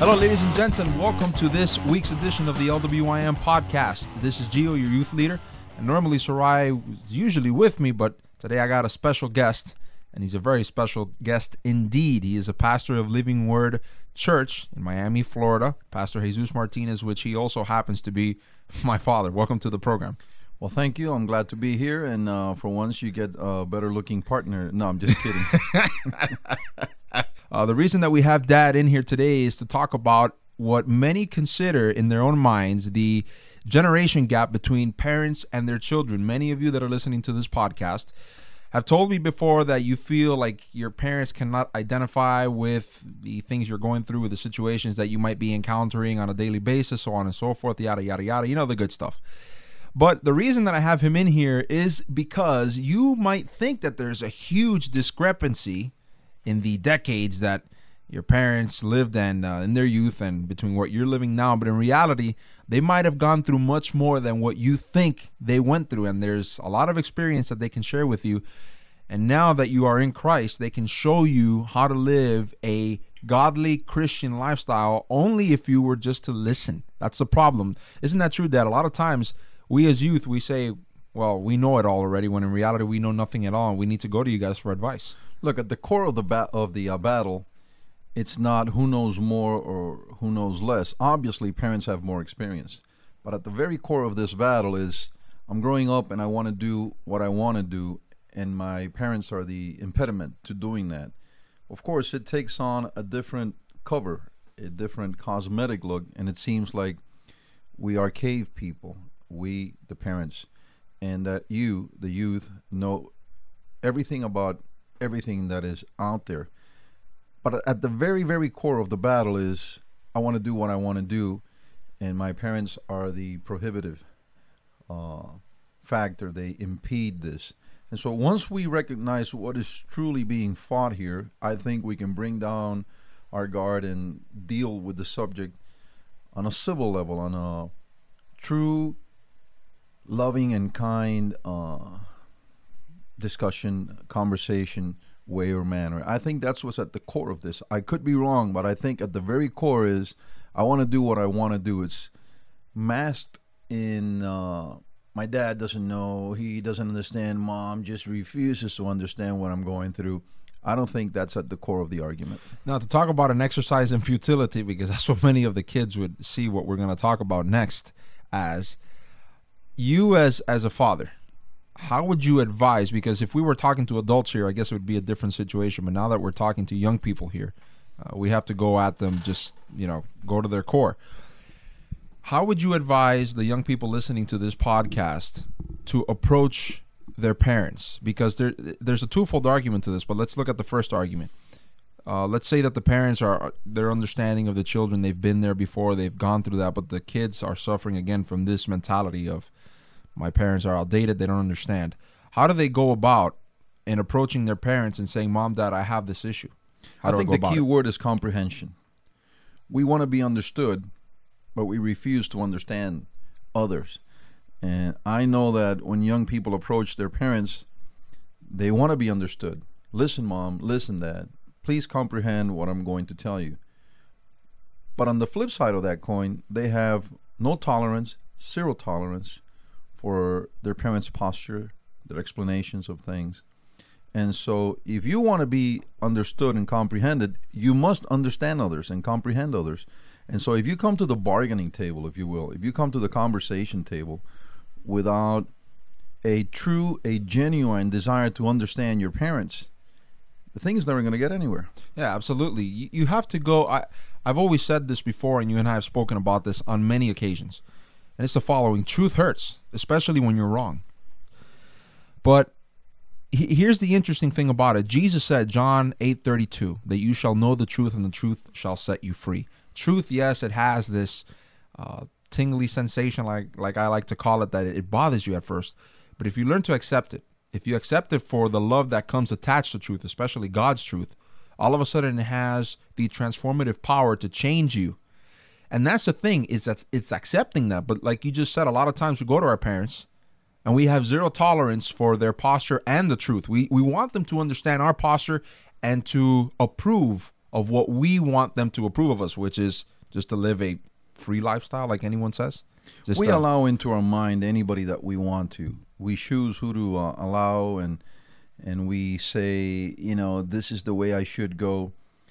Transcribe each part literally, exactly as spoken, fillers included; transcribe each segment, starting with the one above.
Hello, ladies and gents, and welcome to this week's edition of the L W I M podcast. This is Gio, your youth leader, and normally Sarai is usually with me, but today I got a special guest, and he's a very special guest indeed. He is a pastor of Living Word Church in Miami, Florida, Pastor Jesus Martinez, which he also happens to be my father. Welcome to the program. Well, thank you. I'm glad to be here, and uh, for once you get a better-looking partner. No, I'm just kidding. Uh, the reason that we have Dad in here today is to talk about what many consider in their own minds the generation gap between parents and their children. Many of you that are listening to this podcast have told me before that you feel like your parents cannot identify with the things you're going through, with the situations that you might be encountering on a daily basis, so on and so forth, yada, yada, yada. You know the good stuff. But the reason that I have him in here is because you might think that there's a huge discrepancy in the decades that your parents lived and uh, in their youth and between what you're living now. But in reality, they might have gone through much more than what you think they went through. And there's a lot of experience that they can share with you. And now that you are in Christ, they can show you how to live a godly Christian lifestyle only if you were just to listen. That's the problem. Isn't that true, Dad? A lot of times we as youth, we say, well, we know it all already, when in reality we know nothing at all, and we need to go to you guys for advice. Look, at the core of the ba- of the uh, battle, it's not who knows more or who knows less. Obviously, parents have more experience. But at the very core of this battle is, I'm growing up and I want to do what I want to do, and my parents are the impediment to doing that. Of course, it takes on a different cover, a different cosmetic look, and it seems like we are cave people, we, the parents, and that you, the youth, know everything about everything that is out there. But at the very, very core of the battle is, I want to do what I want to do, and my parents are the prohibitive uh, factor. They impede this. And so once we recognize what is truly being fought here, I think we can bring down our guard and deal with the subject on a civil level, on a true, loving and kind uh discussion, conversation, way or manner. I think that's what's at the core of this. I could be wrong, but I think at the very core is, I want to do what I want to do. It's masked in, uh, my dad doesn't know, he doesn't understand, mom just refuses to understand what I'm going through. I don't think that's at the core of the argument. Now, to talk about an exercise in futility, because that's what many of the kids would see what we're going to talk about next as, you as as a father, how would you advise? Because if we were talking to adults here, I guess it would be a different situation. But now that we're talking to young people here, uh, we have to go at them, just, you know, go to their core. How would you advise the young people listening to this podcast to approach their parents? Because there, there's a twofold argument to this, but let's look at the first argument. Uh, let's say that the parents are, they're understanding of the children. They've been there before. They've gone through that. But the kids are suffering again from this mentality of, my parents are outdated, they don't understand. How do they go about in approaching their parents and saying, Mom, Dad, I have this issue? How I do think I go the about key it? word is comprehension. We want to be understood, but we refuse to understand others. And I know that when young people approach their parents, they want to be understood. Listen, Mom, listen, Dad. Please comprehend what I'm going to tell you. But on the flip side of that coin, they have no tolerance, zero tolerance for their parents' posture, their explanations of things. And so if you want to be understood and comprehended, you must understand others and comprehend others. And so if you come to the bargaining table, if you will, if you come to the conversation table without a true, a genuine desire to understand your parents, the thing is never going to get anywhere. Yeah, absolutely. You, you have to go. I, I've always said this before, and you and I have spoken about this on many occasions. And it's the following: truth hurts, especially when you're wrong. But he, here's the interesting thing about it. Jesus said, John eight thirty-two, that you shall know the truth and the truth shall set you free. Truth, yes, it has this uh, tingly sensation, like like I like to call it, that it, it bothers you at first. But if you learn to accept it, if you accept it for the love that comes attached to truth, especially God's truth, all of a sudden it has the transformative power to change you. And that's the thing, is that it's accepting that. But like you just said, a lot of times we go to our parents and we have zero tolerance for their posture and the truth. We we want them to understand our posture and to approve of what we want them to approve of us, which is just to live a free lifestyle, like anyone says? Just we uh, allow into our mind anybody that we want to. We choose who to uh, allow, and and we say, you know, this is the way I should go.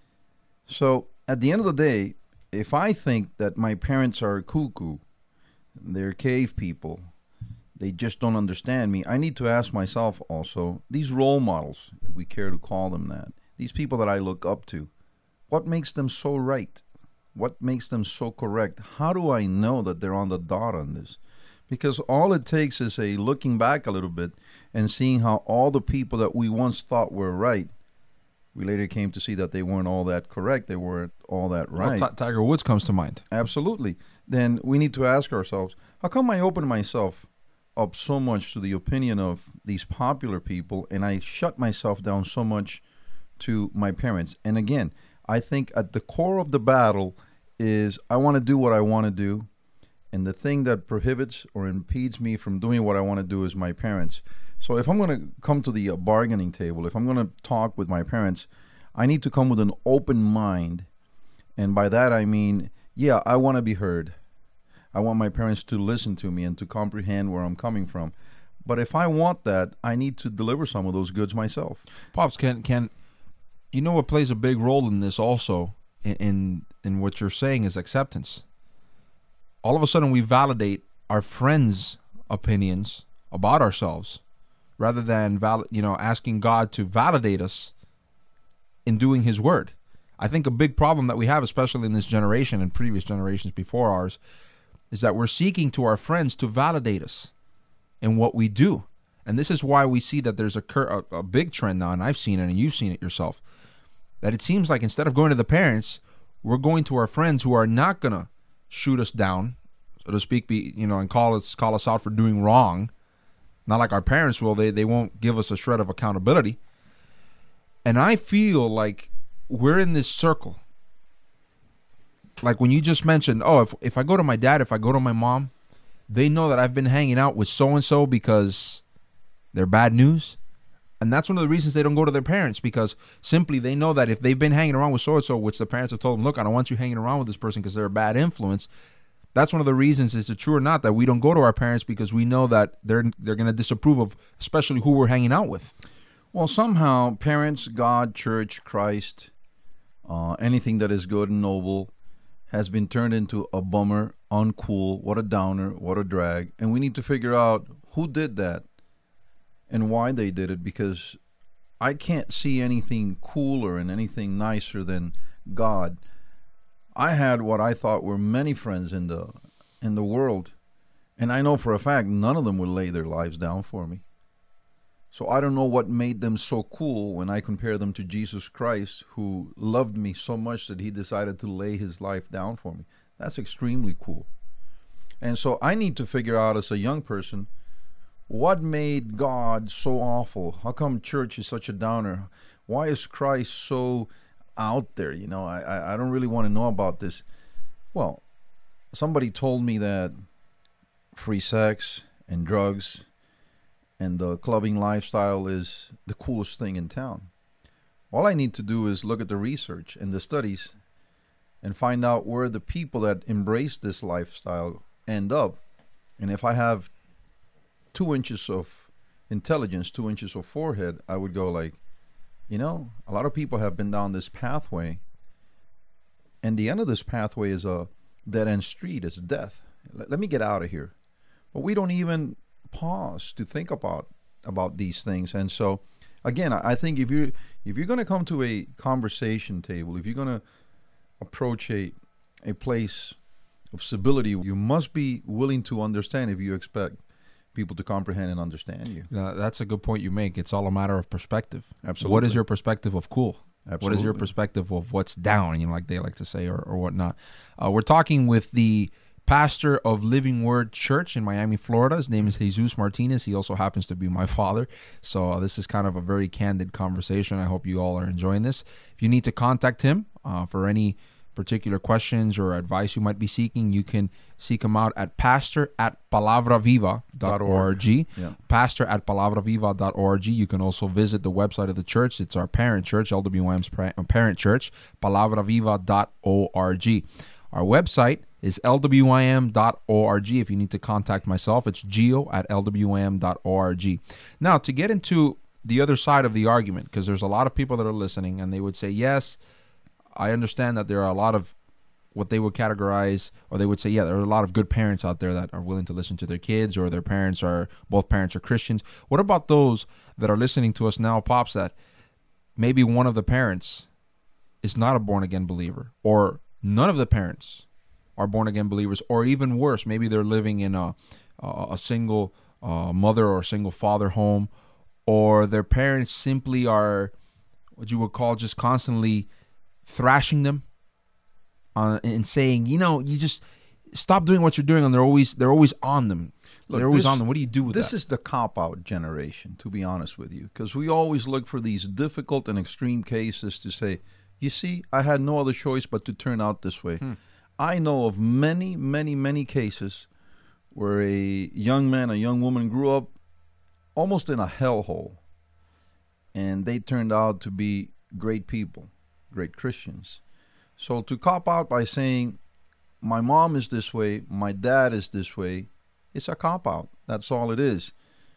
So at the end of the day, if I think that my parents are cuckoo, they're cave people, they just don't understand me, I need to ask myself also, these role models, if we care to call them that, these people that I look up to, what makes them so right? What makes them so correct? How do I know that they're on the dot on this? Because all it takes is a looking back a little bit and seeing how all the people that we once thought were right, we later came to see that they weren't all that correct. They weren't all that right. Well, T- Tiger Woods comes to mind. Absolutely. Then we need to ask ourselves, how come I open myself up so much to the opinion of these popular people and I shut myself down so much to my parents? And again, I think at the core of the battle is I want to do what I want to do. And the thing that prohibits or impedes me from doing what I want to do is my parents. So if I'm going to come to the uh, bargaining table, if I'm going to talk with my parents, I need to come with an open mind. And by that I mean, yeah, I want to be heard. I want my parents to listen to me and to comprehend where I'm coming from. But if I want that, I need to deliver some of those goods myself. Pops, can can you know what plays a big role in this also, in, in in what you're saying is acceptance. All of a sudden we validate our friends' opinions about ourselves rather than val- you know asking God to validate us in doing his word. I think a big problem that we have, especially in this generation and previous generations before ours, is that we're seeking to our friends to validate us in what we do. And this is why we see that there's a, cur- a, a big trend now, and I've seen it and you've seen it yourself, that it seems like instead of going to the parents, we're going to our friends who are not going to shoot us down, so to speak, be, you know, and call us call us out for doing wrong. Not like our parents will. They, they won't give us a shred of accountability. And I feel like we're in this circle. Like when you just mentioned, oh, if if I go to my dad, if I go to my mom, they know that I've been hanging out with so-and-so because they're bad news. And that's one of the reasons they don't go to their parents, because simply they know that if they've been hanging around with so-and-so, which the parents have told them, look, I don't want you hanging around with this person because they're a bad influence. That's one of the reasons, is it true or not, that we don't go to our parents, because we know that they're they're going to disapprove of especially who we're hanging out with. Well, somehow parents, God, church, Christ, uh, anything that is good and noble has been turned into a bummer, uncool, what a downer, what a drag. And we need to figure out who did that and why they did it, because I can't see anything cooler and anything nicer than God. I had what I thought were many friends in the in the world, and I know for a fact none of them would lay their lives down for me. So I don't know what made them so cool when I compare them to Jesus Christ, who loved me so much that he decided to lay his life down for me. That's extremely cool. And so I need to figure out as a young person, what made God so awful? How come church is such a downer? Why is Christ so out there? You know, I, I don't really want to know about this. Well, somebody told me that free sex and drugs and the clubbing lifestyle is the coolest thing in town. All I need to do is look at the research and the studies and find out where the people that embrace this lifestyle end up. And if I have two inches of intelligence, two inches of forehead, I would go like, you know, a lot of people have been down this pathway, and the end of this pathway is a dead-end street. It's death. Let, let me get out of here. But we don't even pause to think about about these things. And so, again, I, I think if you if you're going to come to a conversation table, if you're going to approach a a place of civility, you must be willing to understand if you expect people to comprehend and understand you. Uh, that's a good point you make. It's all a matter of perspective. Absolutely. What is your perspective of cool? Absolutely. What is your perspective of what's down, you know, like they like to say, or, or whatnot? Uh, we're talking with the pastor of Living Word Church in Miami, Florida. His name is Jesus Martinez. He also happens to be my father. So uh, this is kind of a very candid conversation. I hope you all are enjoying this. If you need to contact him uh, for any particular questions or advice you might be seeking, you can seek him out at pastor at palabra viva dot org. Yeah. Pastor at palabra viva dot org. You can also visit the website of the church. It's our parent church, L W M's parent church, palabra viva dot org. Our website is L W I M dot org. If you need to contact myself, it's geo at L W I M dot org. Now, to get into the other side of the argument, because there's a lot of people that are listening, and they would say, yes, I understand that there are a lot of what they would categorize, or they would say, yeah, there are a lot of good parents out there that are willing to listen to their kids, or their parents are, both parents are Christians. What about those that are listening to us now, Pops, that maybe one of the parents is not a born-again believer, or none of the parents are born-again believers, or even worse, maybe they're living in a, a single uh, mother or a single father home, or their parents simply are what you would call just constantly thrashing them, Uh, and saying, you know, you just stop doing what you're doing, and they're always they're always on them. Look, they're always this, on them. What do you do with this that? This is the cop-out generation, to be honest with you, because we always look for these difficult and extreme cases to say, you see, I had no other choice but to turn out this way. Hmm. I know of many, many, many cases where a young man, a young woman grew up almost in a hellhole, and they turned out to be great people, great Christians. So to cop out by saying, my mom is this way, my dad is this way, it's a cop out. That's all it is.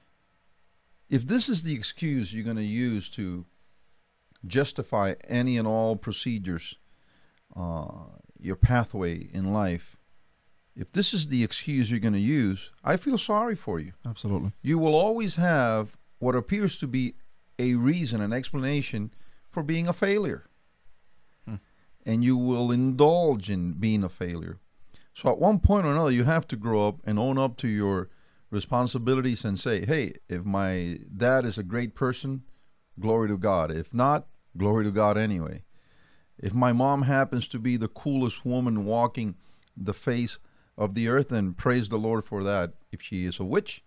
If this is the excuse you're going to use to justify any and all procedures, uh, your pathway in life, if this is the excuse you're going to use, I feel sorry for you. Absolutely. You will always have what appears to be a reason, an explanation for being a failure. And you will indulge in being a failure. So at one point or another, you have to grow up and own up to your responsibilities and say, hey, if my dad is a great person, glory to God. If not, glory to God anyway. If my mom happens to be the coolest woman walking the face of the earth, then praise the Lord for that. If she is a witch,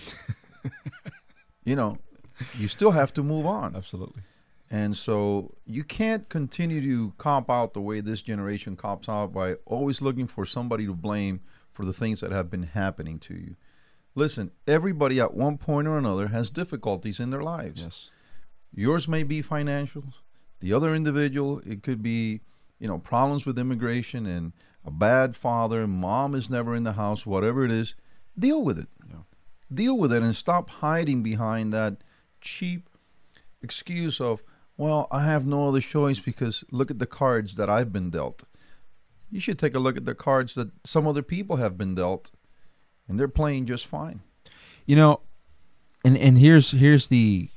you know, you still have to move on. Absolutely. And so you can't continue to cop out the way this generation cops out by always looking for somebody to blame for the things that have been happening to you. Listen, everybody at one point or another has difficulties in their lives. Yes. Yours may be financial. The other individual, it could be, you know, problems with immigration and a bad father, mom is never in the house, whatever it is. Deal with it. Yeah. Deal with it and stop hiding behind that cheap excuse of, well, I have no other choice because look at the cards that I've been dealt. You should take a look at the cards that some other people have been dealt, and they're playing just fine. You know, and and here's here's the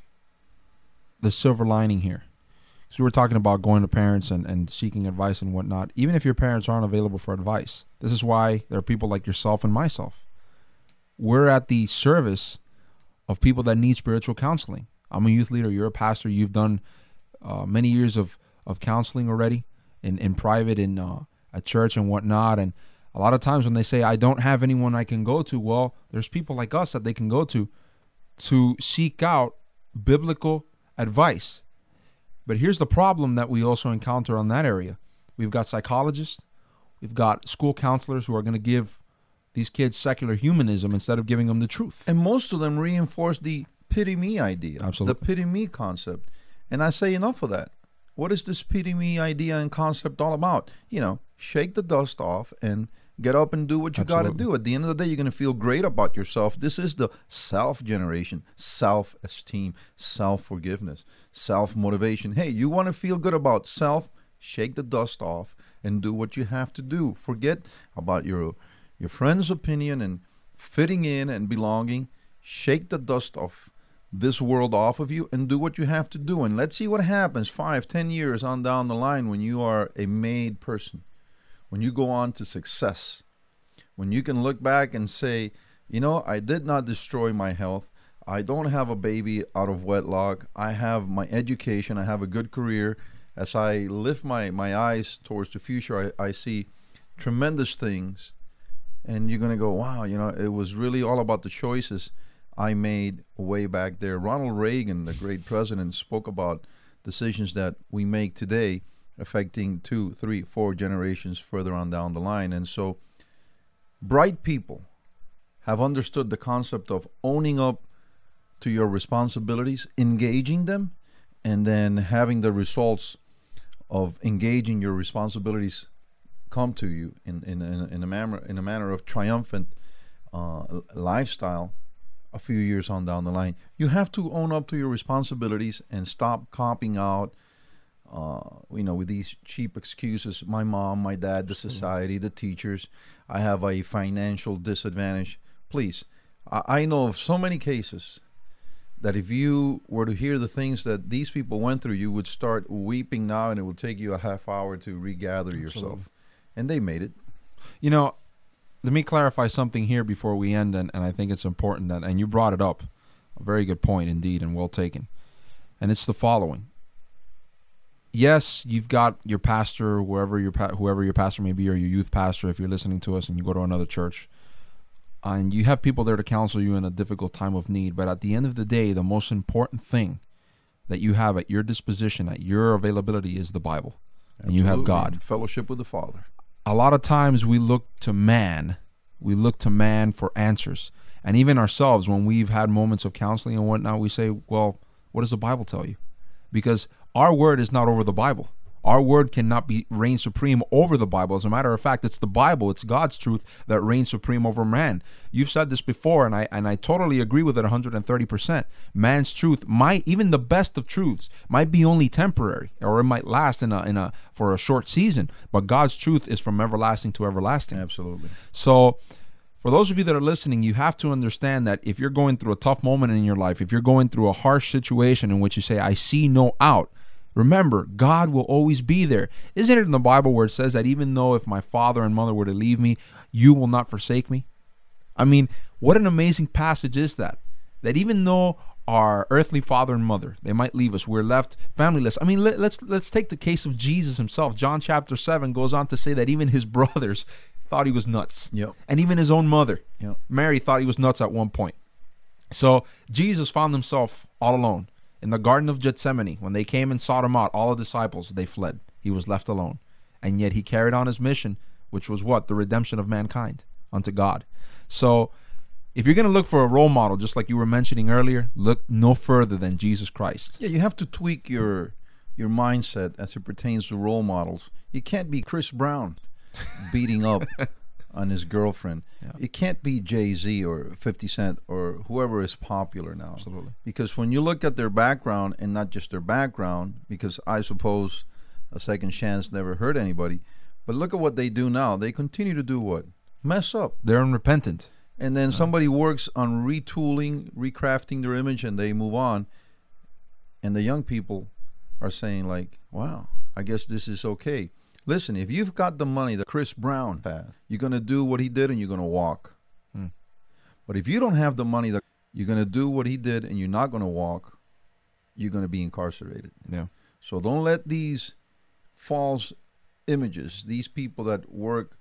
the silver lining here. So we were talking about going to parents and, and seeking advice and whatnot. Even if your parents aren't available for advice, this is why there are people like yourself and myself. We're at the service of people that need spiritual counseling. I'm a youth leader. You're a pastor. You've done uh, many years of, of counseling already in, in private, in uh, at church and whatnot. And a lot of times when they say, I don't have anyone I can go to, well, there's people like us that they can go to to seek out biblical advice. But here's the problem that we also encounter on that area. We've got psychologists. We've got school counselors who are going to give these kids secular humanism instead of giving them the truth. And most of them reinforce the pity me idea. Absolutely. The pity me concept. And I say enough of that. What is this pity me idea and concept all about? You know, shake the dust off and get up and do what you got to do. At the end of the day, you're going to feel great about yourself. This is the self-generation, self-esteem, self-forgiveness, self-motivation. Hey, you want to feel good about self? Shake the dust off and do what you have to do. Forget about your your friend's opinion and fitting in and belonging. Shake the dust off this world off of you and do what you have to do. And let's see what happens five, ten years on down the line when you are a made person, when you go on to success, when you can look back and say, you know, I did not destroy my health. I don't have a baby out of wedlock. I have my education. I have a good career. As I lift my, my eyes towards the future, I, I see tremendous things. And you're going to go, wow, you know, it was really all about the choices I made way back there. Ronald Reagan, the great president, spoke about decisions that we make today affecting two, three, four generations further on down the line. And so bright people have understood the concept of owning up to your responsibilities, engaging them, and then having the results of engaging your responsibilities come to you in in in, in a manner in a manner of triumphant uh, lifestyle a few years on down the line. You have to own up to your responsibilities and stop copping out, uh, you know, with these cheap excuses. My mom, my dad, the society, the teachers. I have a financial disadvantage. Please, I, I know of so many cases that if you were to hear the things that these people went through, you would start weeping now, and it would take you a half hour to regather yourself. Absolutely. And they made it. You know, let me clarify something here before we end, and, and I think it's important that, and you brought it up, a very good point indeed, and well taken. And it's the following. Yes, you've got your pastor, wherever your pa- whoever your pastor may be, or your youth pastor, if you're listening to us and you go to another church, and you have people there to counsel you in a difficult time of need. But at the end of the day, the most important thing that you have at your disposition, at your availability, is the Bible. Absolutely. And you have God. Fellowship with the Father. A lot of times we look to man. We look to man for answers. And even ourselves, when we've had moments of counseling and whatnot, we say, well, what does the Bible tell you? Because our word is not over the Bible. Our word cannot be reign supreme over the Bible. As a matter of fact, it's the Bible, it's God's truth that reigns supreme over man. You've said this before, and I and I totally agree with it one hundred thirty percent. Man's truth might, even the best of truths, might be only temporary, or it might last in a in a for a short season. But God's truth is from everlasting to everlasting. Absolutely. So, for those of you that are listening, you have to understand that if you're going through a tough moment in your life, if you're going through a harsh situation in which you say, I see no out, remember, God will always be there. Isn't it in the Bible where it says that even though if my father and mother were to leave me, you will not forsake me? I mean, what an amazing passage is that? That even though our earthly father and mother, they might leave us, we're left familyless. I mean, let, let's let's take the case of Jesus himself. John chapter seven goes on to say that even his brothers thought he was nuts. Yep. And even his own mother, Yep. Mary, thought he was nuts at one point. So Jesus found himself all alone. In the Garden of Gethsemane, when they came and sought him out, all the disciples, they fled. He was left alone. And yet he carried on his mission, which was what? The redemption of mankind unto God. So if you're going to look for a role model, just like you were mentioning earlier, look no further than Jesus Christ. Yeah, you have to tweak your your mindset as it pertains to role models. You can't be Chris Brown beating up on his girlfriend. Yeah. It can't be Jay-Z or fifty Cent or whoever is popular now. Absolutely. Because when you look at their background, and not just their background, because I suppose a second chance never hurt anybody, but look at what they do now. They continue to do what? Mess up. They're unrepentant. And then somebody works on retooling, recrafting their image, and they move on. And the young people are saying like, wow, I guess this is okay. Listen, if you've got the money that Chris Brown had, you're going to do what he did and you're going to walk. Hmm. But if you don't have the money that you're going to do what he did and you're not going to walk, you're going to be incarcerated. Yeah. So don't let these false images, these people that work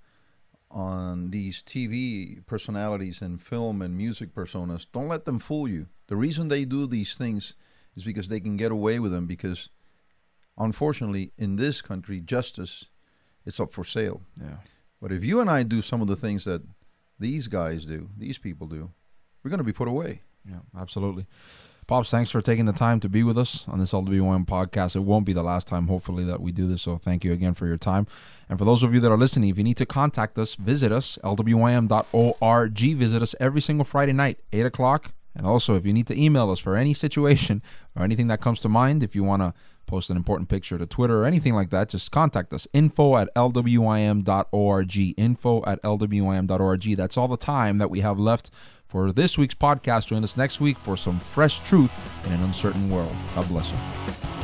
on these T V personalities and film and music personas, don't let them fool you. The reason they do these things is because they can get away with them, because unfortunately in this country, justice, it's up for sale. Yeah. But if you and I do some of the things that these guys do, these people do, we're going to be put away. Yeah, absolutely. Pops, thanks for taking the time to be with us on this L W I M podcast. It won't be the last time, hopefully, that we do this, so thank you again for your time. And for those of you that are listening, if you need to contact us, visit us, L W I M dot org. Visit us every single Friday night, eight o'clock. And also, if you need to email us for any situation or anything that comes to mind, if you want to post an important picture to Twitter or anything like that, just contact us. Info at L W I M dot org. Info at L W I M dot org. That's all the time that we have left for this week's podcast. Join us next week for some fresh truth in an uncertain world. God bless you.